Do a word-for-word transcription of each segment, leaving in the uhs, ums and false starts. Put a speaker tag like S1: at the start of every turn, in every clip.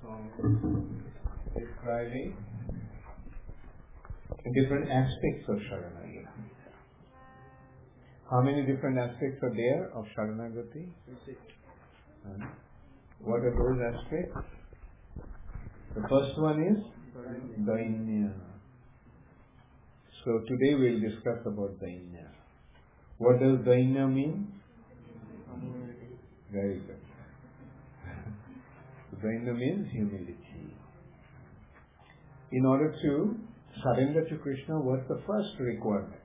S1: song describing different aspects of Sharanagati. How many different aspects are there of Sharanagati? Uh, what are those aspects? The first one is Dainya. So today we will discuss about Dainya. What does Dainya mean? Very good. Dainya means humility. In order to surrender to Krishna, what's the first requirement?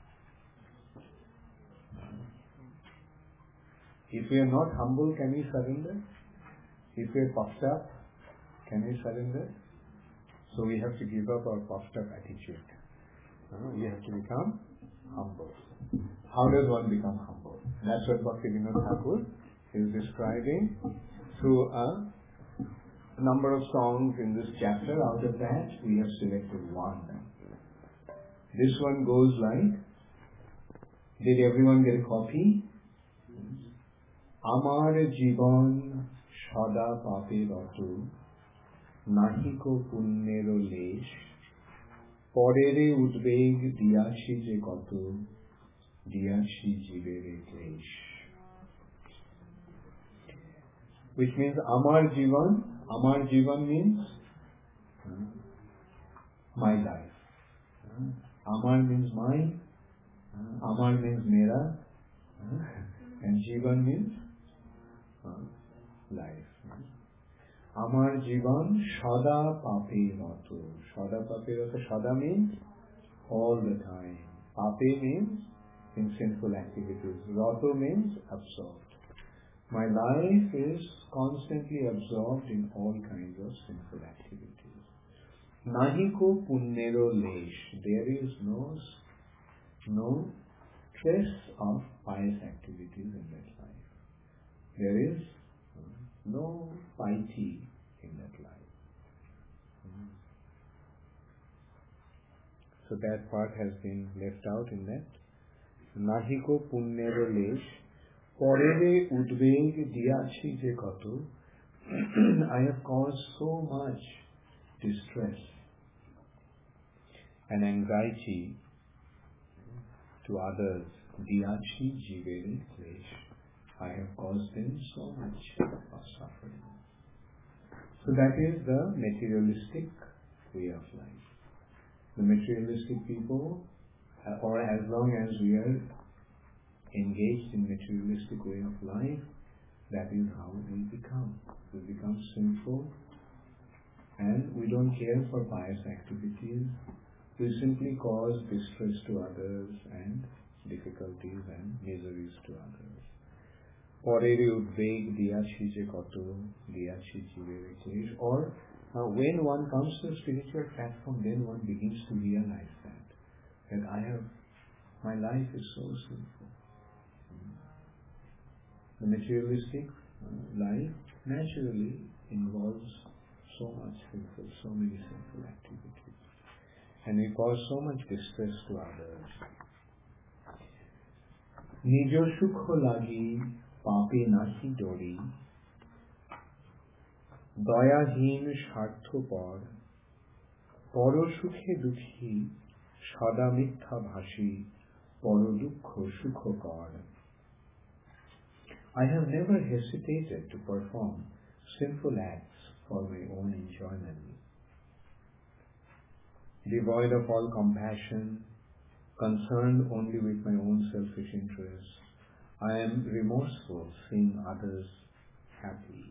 S1: If we are not humble, can we surrender? If we are puffed up, can we surrender? So we have to give up our puffed up attitude. Uh, we have to become humble. How does one become humble? That's what Bhaktivinoda Thakur is describing through a number of songs in this chapter. Out of that, we have selected one. This one goes like, did everyone get a copy? Amar জীবন সদা পাপের অত নাহিক পুণ্যের lace পরেরে উদ্বেগ দিয়াছি যে কত দিয়াছি জীবের ক্লেশ. Which means Amar Jivan. Amar Jivan means uh, my life. Uh, Amar means mine. Uh, Amar means mera. Uh, and Jivan means uh, life. Amar Jivan Shada Pape Rato. Shada Pape Rato. Shada means all the time. Pape means in sinful activities. Rato means absorbed. My life is constantly absorbed in all kinds of sinful activities. Nahiko punnero lesh. There is no, no trace of pious activities in that life. There is no piety in that life. So that part has been left out in that. Nahiko punnero lesh. Porere udveg diyachi je koto. I have caused so much distress and anxiety to others. Diyachi jivere klesh. I have caused them so much of suffering. So that is the materialistic way of life. The materialistic people, or as long as we are engaged in materialistic way of life, that is how we become. We become sinful and we don't care for pious activities. We simply cause distress to others and difficulties and miseries to others. Porere udveg diyachi je koto diyachi jivere klesh. Or uh, when one comes to a spiritual platform, then one begins to realize that that I have, my life is so sinful. The materialistic uh, life naturally involves so much sinful, so many sinful activities, and we cause so much distress to others. Nijo sukho lagi pape nahi dori দয়াহীন স্বার্থপর পর সুখে দুঃখী সদা মিথ্যা ভাষী পর দুঃখ সুখকর. I have never hesitated to perform sinful acts for my own enjoyment. Devoid of all compassion, concerned only with my own selfish interests, I am remorseful seeing others happy.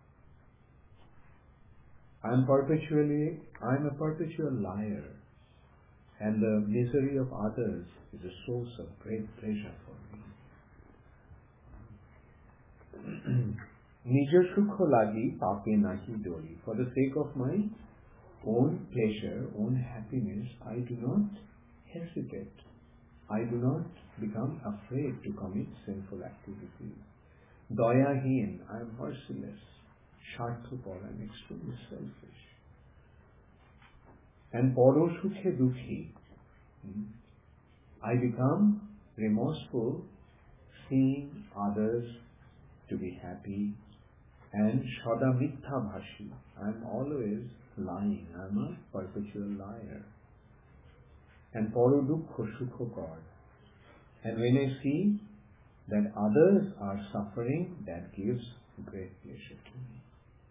S1: I am perpetually, I am a perpetual liar, and the misery of others is a source of great pleasure for me. Nijo sukho lagi pape nahi dori. For the sake of my own pleasure, own happiness, I do not hesitate. I do not become afraid to commit sinful activities. Dayahin, I am merciless. Sharthapar, I am extremely selfish. And poro sukhe dukhi, I become remorseful seeing others to be happy. and Shada Mittha Bhashi. I am always lying. I am a perpetual liar. And Paro Dukkha Sukha God. And when I see that others are suffering, that gives great pleasure to me.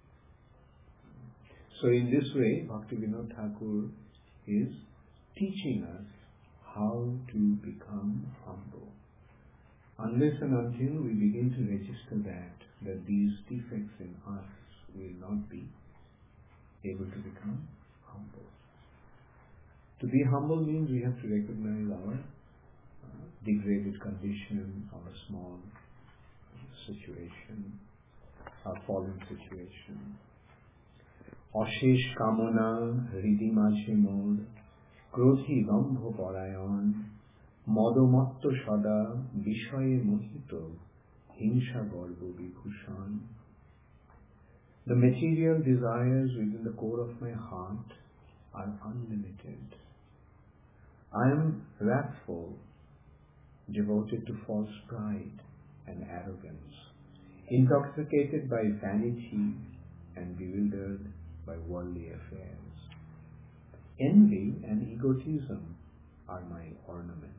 S1: So in this way, Bhaktivinoda Thakur is teaching us how to become humble. Unless and until we begin to register that, that these defects in us will not be able to become humble. To be humble means we have to recognize our uh, degraded condition, our small situation, our fallen situation. Ashesh kamona hridhi majhe mod, krodhi gambho parayan, modomatto sada bishaye mohito, hinsha garbo vibhushan. The material desires within the core of my heart are unlimited. I am wrathful, devoted to false pride and arrogance, intoxicated by vanity and bewildered by worldly affairs. Envy and egotism are my ornaments.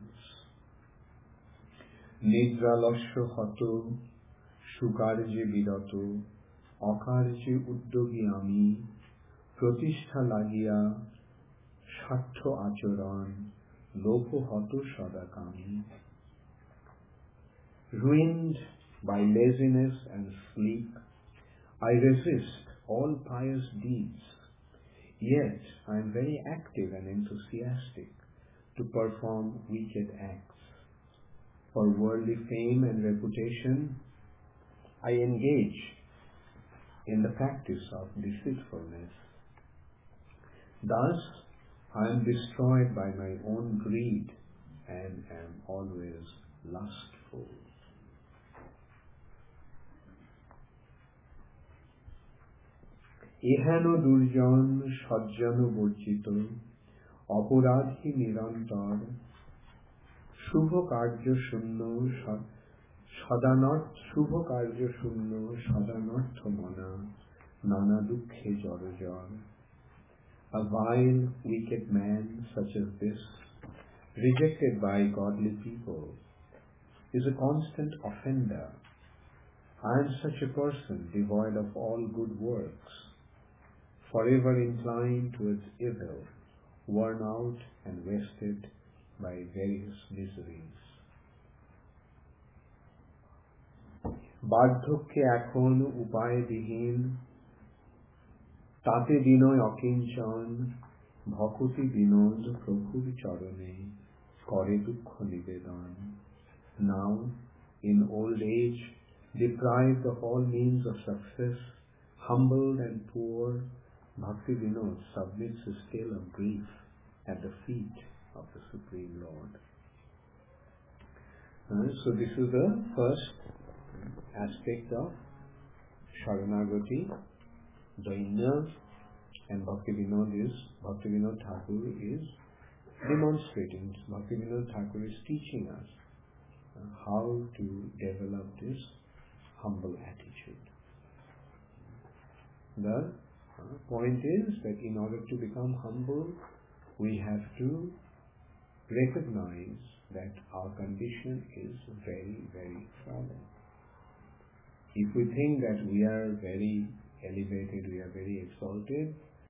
S1: Nidra lasya hato, shukarje bidato, akarje uddogi ami, pratishtha lagiya, shatho acharan, lobho hato sadakami. Ruined by laziness and sleep, I resist all pious deeds, yet I am very active and enthusiastic to perform wicked acts. For worldly fame and reputation, I engage in the practice of deceitfulness. Thus, I am destroyed by my own greed and am always lustful. Ehano durjan sajjano burjito, aparadhi nirantar, shubha karya shunno sadanat shubha karya shunno sadanartha mana, nana dukkhe jarajar. A vile, wicked man such as this, rejected by godly people, is a constant offender. I am such a person devoid of all good works, forever inclined towards evil, worn out and wasted by various miseries. বার্ধক্যে এখন উপায় বিহীন, তাতে বিনয় অকিঞ্চন, ভকতি বিনোদ প্রভুর চরণে, করে দুঃখ নিবেদন. Now, in old age, deprived of all means of success, humbled and poor, Bhakti Vinod submits his tale of grief at the feet of the Supreme Lord. Uh, so this is the first aspect of Sharanagati, the inner, and Bhakti Vinod is, Bhakti Vinod Thakur is demonstrating, Bhakti Vinod Thakur is teaching us uh, how to develop this humble attitude. The uh, point is that in order to become humble, we have to recognize that our condition is very, very fallen. If we think that we are very elevated, we are very exalted,